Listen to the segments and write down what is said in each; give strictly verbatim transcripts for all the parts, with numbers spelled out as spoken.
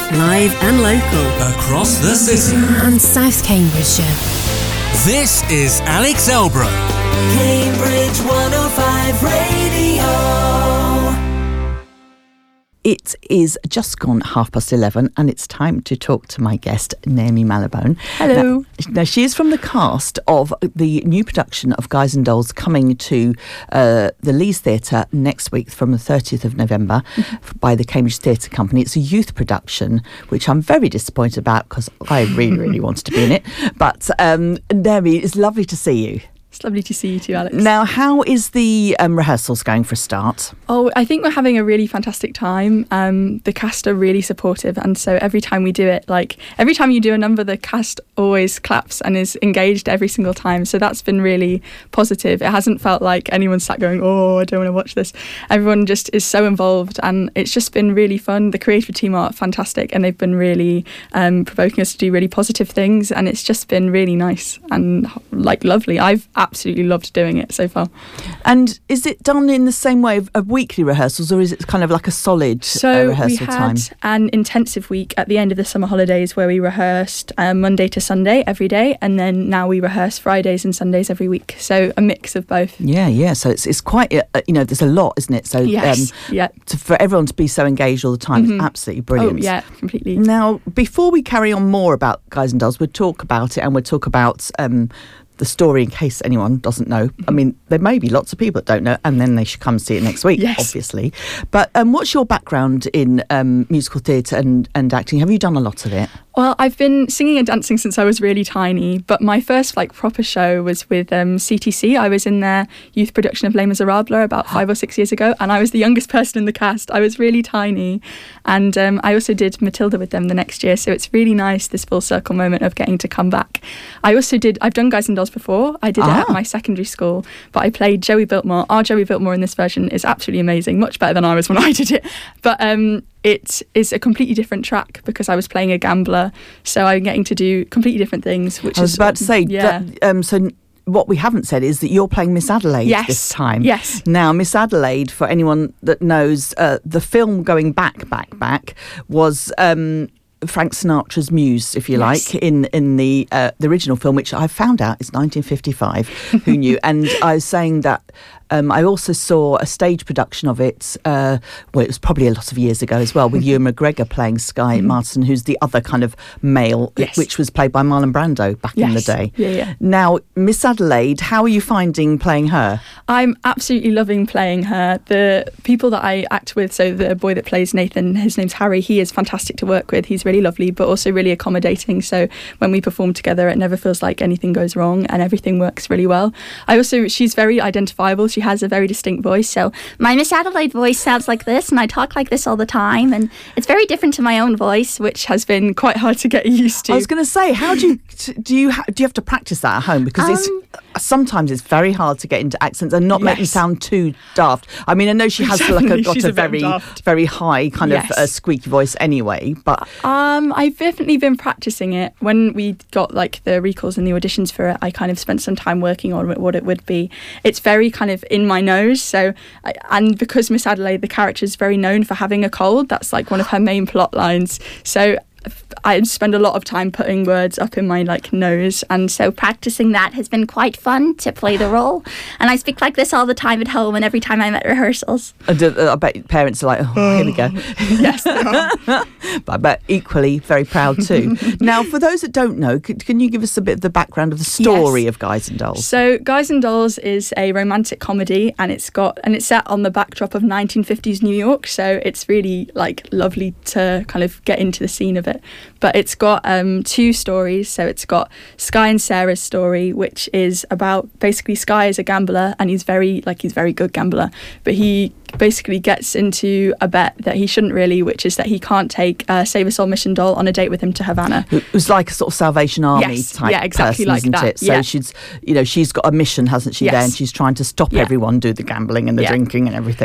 live and local, across the city and South Cambridgeshire. This is Alex Elbrow, Cambridge one oh five Radio. It is just gone half past eleven and it's time to talk to my guest, Naomi Malibone. Hello. Now, now, she is from the cast of the new production of Guys and Dolls coming to uh, the Lees Theatre next week from the thirtieth of November mm-hmm. by the Cambridge Theatre Company. It's a youth production, which I'm very disappointed about because I really, really wanted to be in it. But um, Naomi, it's lovely to see you. It's lovely to see you too, Alex. Now, how is the um, rehearsals going for a start? Oh, I think we're having a really fantastic time. Um, the cast are really supportive, and so every time we do it, like every time you do a number, the cast always claps and is engaged every single time. So that's been really positive. It hasn't felt like anyone sat going, "Oh, I don't want to watch this." Everyone just is so involved, and it's just been really fun. The creative team are fantastic, and they've been really um, provoking us to do really positive things, and it's just been really nice and like lovely. I've absolutely loved doing it so far. And is it done in the same way of, of weekly rehearsals, or is it kind of like a solid so uh, rehearsal we had time? An intensive week at the end of the summer holidays where we rehearsed um, Monday to Sunday every day, and then now we rehearse Fridays and Sundays every week, so a mix of both. Yeah, yeah. So it's it's quite uh, you know there's a lot, isn't it? So yes, um, yeah. To, for everyone to be so engaged all the time mm-hmm. is absolutely brilliant. Oh yeah, completely. Now, before we carry on more about Guys and Dolls, we'll talk about it and we'll talk about um, the story in case anyone doesn't know. I mean, there may be lots of people that don't know, and then they should come see it next week, yes. obviously. But um, what's your background in um, musical theatre and, and acting? Have you done a lot of it? Well, I've been singing and dancing since I was really tiny, but my first like proper show was with um, C T C. I was in their youth production of Les Miserables about five or six years ago, and I was the youngest person in the cast. I was really tiny, and um, I also did Matilda with them the next year, so it's really nice, this full circle moment of getting to come back. I also did, I've done Guys and Dolls before. I did ah. it at my secondary school, but I played Joey Biltmore. Our Joey Biltmore in this version is absolutely amazing, much better than I was when I did it. But um, it is a completely different track because I was playing a gambler, so I'm getting to do completely different things. Which I was is, about to say, yeah. that, um, so what we haven't said is that you're playing Miss Adelaide yes. this time. Yes. Now, Miss Adelaide, for anyone that knows, uh, the film going back, back, back was... Um, Frank Sinatra's muse, if you yes. like, in in the uh, the original film, which I found out is nineteen fifty-five. Who knew? And I was saying that um, I also saw a stage production of it. Uh, well, it was probably a lot of years ago as well, with Ewan McGregor playing Sky mm-hmm. Martin, who's the other kind of male, yes. which was played by Marlon Brando back yes. in the day. Yeah, yeah. Now, Miss Adelaide, how are you finding playing her? I'm absolutely loving playing her. The people that I act with, so the boy that plays Nathan, his name's Harry, he is fantastic to work with. He's really lovely, but also really accommodating. So when we perform together, it never feels like anything goes wrong and everything works really well. I also, she's very identifiable. She has a very distinct voice. So my Miss Adelaide voice sounds like this, and I talk like this all the time, and it's very different to my own voice, which has been quite hard to get used to. I was going to say, how do you do you ha- do you have to practice that at home? Because um, it's sometimes it's very hard to get into accents and not yes. make them sound too daft. I mean, I know she has like a, got a, a very very high kind yes. of uh, squeaky voice anyway, but um, I've definitely been practicing it. When we got like the recalls and the auditions for it, I kind of spent some time working on what it would be. It's very kind of in my nose, so I, and because Miss Adelaide, the character, is very known for having a cold. That's like one of her main plot lines. So I spend a lot of time putting words up in my like nose, and so practicing that has been quite fun to play the role. And I speak like this all the time at home and every time I'm at rehearsals. And uh, I bet parents are like, oh, here we go. Yes, they are. But I bet equally very proud too. Now, for those that don't know, can, can you give us a bit of the background of the story yes. of Guys and Dolls? So Guys and Dolls is a romantic comedy, and it's got and it's set on the backdrop of nineteen fifties New York. So it's really like lovely to kind of get into the scene of it. But it's got um, two stories. So it's got Sky and Sarah's story, which is about basically Sky is a gambler, and he's very like he's very good gambler, but he basically gets into a bet that he shouldn't really, which is that he can't take uh, Save Us All Mission Doll on a date with him to Havana. It was like a sort of Salvation Army yes. type yeah, exactly person, like isn't that. it? So yeah. she's, you know, she's got a mission, hasn't she? Yes. There, and she's trying to stop yeah. everyone do the gambling and the yeah. drinking and everything.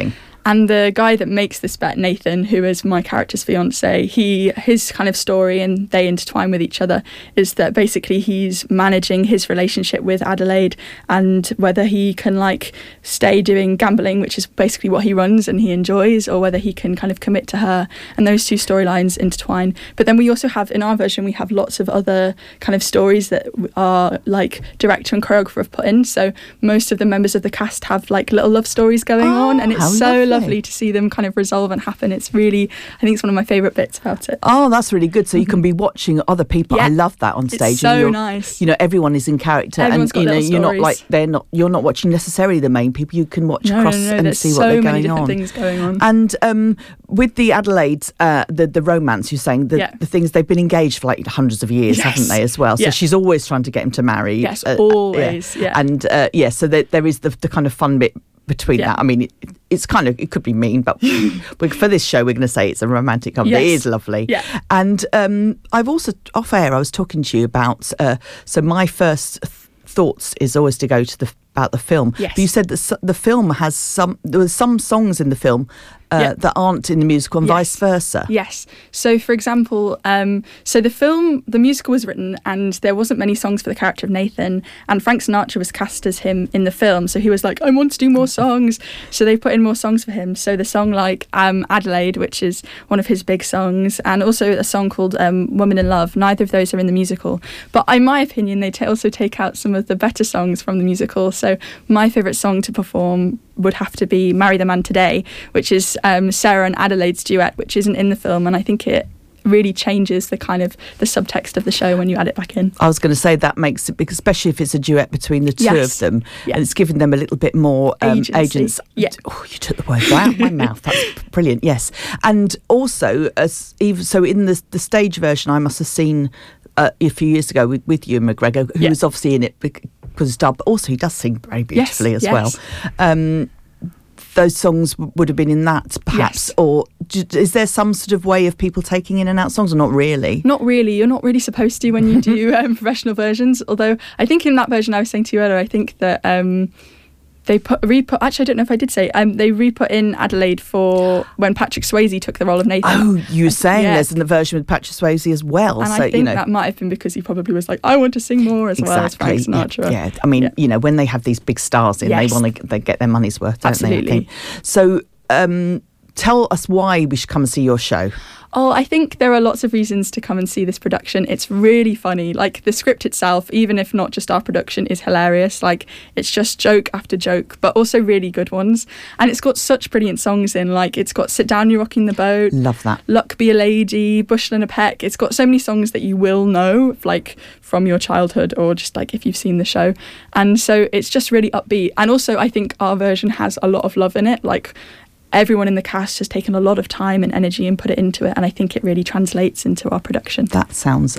And the guy that makes this bet, Nathan, who is my character's fiance, he his kind of story, and they intertwine with each other, is that basically he's managing his relationship with Adelaide and whether he can like stay doing gambling, which is basically what he runs and he enjoys, or whether he can kind of commit to her. And those two storylines intertwine. But then we also have, in our version, we have lots of other kind of stories that our like director and choreographer have put in. So most of the members of the cast have like little love stories going Oh, on, and it's how so lovely. lovely to see them kind of resolve and happen. It's really, I think it's one of my favourite bits about it. Oh, that's really good. So you can be watching other people. Yeah. I love that on It's stage. so and you're- nice. You know, everyone is in character, Everyone's and got you know, little you're not stories. like they're not. You're not watching necessarily the main people. You can watch No, across no, no, and there's see so what they're many going different on. things going on. And um, with the Adelaide, uh, the the romance, you're saying the, Yeah. the things they've been engaged for like hundreds of years, Yes. haven't they? As well. So Yeah. she's always trying to get him to marry. Yes, uh, always, yeah. And uh, yeah, so there, there is the the kind of fun bit between Yeah. that. I mean, it, it's kind of, it could be mean, but we, for this show, we're going to say it's a romantic comedy. It Yes. is lovely. Yeah. And um, I've also, off air, I was talking to you about, uh, so my first th- thoughts is always to go to the about the film. Yes. But you said that s- the film has some, there were some songs in the film uh, Yeah. that aren't in the musical and Yes. vice versa. Yes. So, for example, um, so the film, the musical was written, and there wasn't many songs for the character of Nathan. And Frank Sinatra was cast as him in the film, so he was like, "I want to do more songs." So they put in more songs for him. So the song like um, Adelaide, which is one of his big songs, and also a song called um, "Woman in Love." Neither of those are in the musical, but in my opinion, they t- also take out some of the better songs from the musical. So my favourite song to perform would have to be "Marry the Man Today," which is um, Sarah and Adelaide's duet, which isn't in the film, and I think it really changes the kind of the subtext of the show when you add it back in. I was going to say that makes it, because especially if it's a duet between the two Yes. of them, Yeah. and it's giving them a little bit more um, Agency. agents. Yeah. Oh, you took the word right out of my mouth. That's brilliant. Yes, and also as even so in the the stage version, I must have seen uh, a few years ago with, with Ewan McGregor, who Yeah. was obviously in it because of star, but also he does sing very beautifully as yes. well. Um, those songs w- would have been in that, perhaps, Yes. or d- is there some sort of way of people taking in and out songs, or not really? Not really. You're not really supposed to when you do um, professional versions. Although I think in that version I was saying to you earlier, I think that um, they put re-put. Actually, I don't know if I did say um, they re-put in Adelaide for when Patrick Swayze took the role of Nathan. Oh, you were saying yeah. there's in the version with Patrick Swayze as well. And so I think you know that might have been because he probably was like, I want to sing more as well as Frank Sinatra. Yeah, yeah. I mean, Yeah. you know, when they have these big stars in, Yes. they want to they get their money's worth, don't they? I Absolutely. think. So, um, tell us why we should come and see your show. Oh, I think there are lots of reasons to come and see this production. It's really funny. Like the script itself, even if not just our production, is hilarious. Like it's just joke after joke, but also really good ones. And it's got such brilliant songs in. Like it's got Sit Down, You're Rocking the Boat, Love that. Luck Be a Lady, Bushel and a Peck. It's got so many songs that you will know, like from your childhood or just like if you've seen the show. And so it's just really upbeat. And also I think our version has a lot of love in it. Like everyone in the cast has taken a lot of time and energy and put it into it, and I think it really translates into our production. That sounds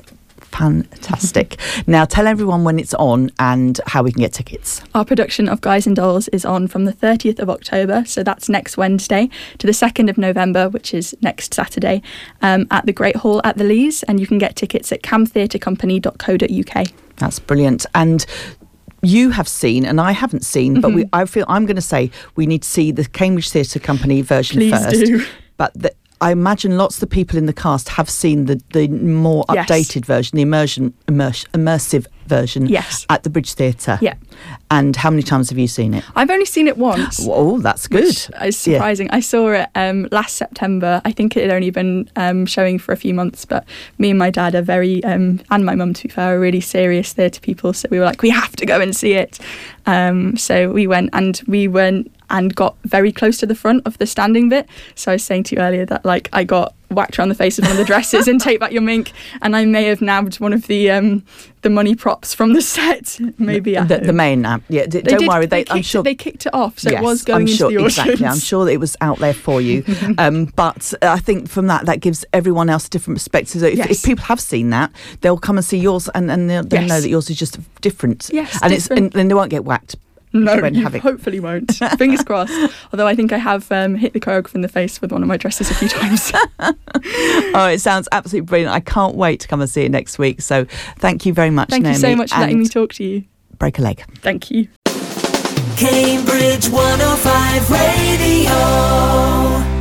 fantastic. Now, tell everyone when it's on and how we can get tickets. Our production of Guys and Dolls is on from the thirtieth of October, so that's next Wednesday, to the second of November, which is next Saturday, um, at the Great Hall at the Leas, and you can get tickets at cam theatre company dot co dot uk. That's brilliant. And you have seen, and I haven't seen, but we, I feel I'm going to say we need to see the Cambridge Theatre Company version Please first. do. But the, I imagine lots of the people in the cast have seen the, the more Yes. updated version, the immersion, immerse, immersive version Yes. at the Bridge Theatre. Yeah. And how many times have you seen it? I've only seen it once. Oh, that's good. Which is surprising. I saw it um, last September. I think it had only been um, showing for a few months, but me and my dad are very, um, and my mum to be fair, are really serious theatre people. So we were like, we have to go and see it. Um, so we went and we went and got very close to the front of the standing bit. So I was saying to you earlier that like I got whacked around the face with one of the dresses and Take Back Your Mink, and I may have nabbed one of the um, the money props from the set. Maybe at The, home. the main app. Yeah, d- They don't did- worry. They, They, I'm kicked sure it, they kicked it off, so yes, it was going I'm into sure, the audience. exactly. I'm sure that it was out there for you. um, but I think from that, that gives everyone else a different perspective. So if, Yes. if people have seen that, they'll come and see yours, and, and they'll, they'll Yes. know that yours is just different. Yes, and it's different. and, and they won't get whacked. No, when you having- hopefully won't. Fingers crossed. Although I think I have um, hit the choreographer in the face with one of my dresses a few times. Oh, it sounds absolutely brilliant. I can't wait to come and see it next week. So thank you very much, Thank you so Naomi, much for letting and me talk to you. break a leg. Thank you. Cambridge one oh five Radio.